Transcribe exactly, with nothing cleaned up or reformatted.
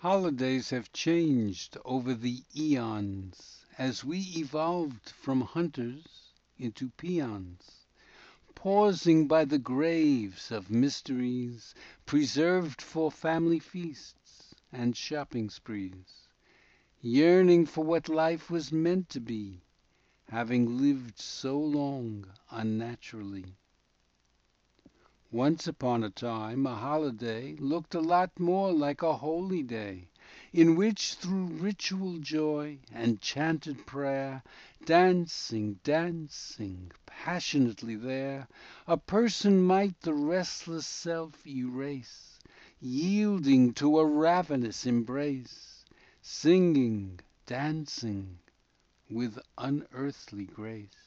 Holidays have changed over the eons As we evolved from hunters into peons, Pausing by the graves of mysteries Preserved for family feasts and shopping sprees, Yearning for what life was meant to be, Having lived so long unnaturally. Once upon a time a holiday Looked a lot more like a holy day, In which through ritual joy and chanted prayer, Dancing, dancing passionately there, A person might the restless self erase, Yielding to a ravenous embrace, Singing, dancing with unearthly grace.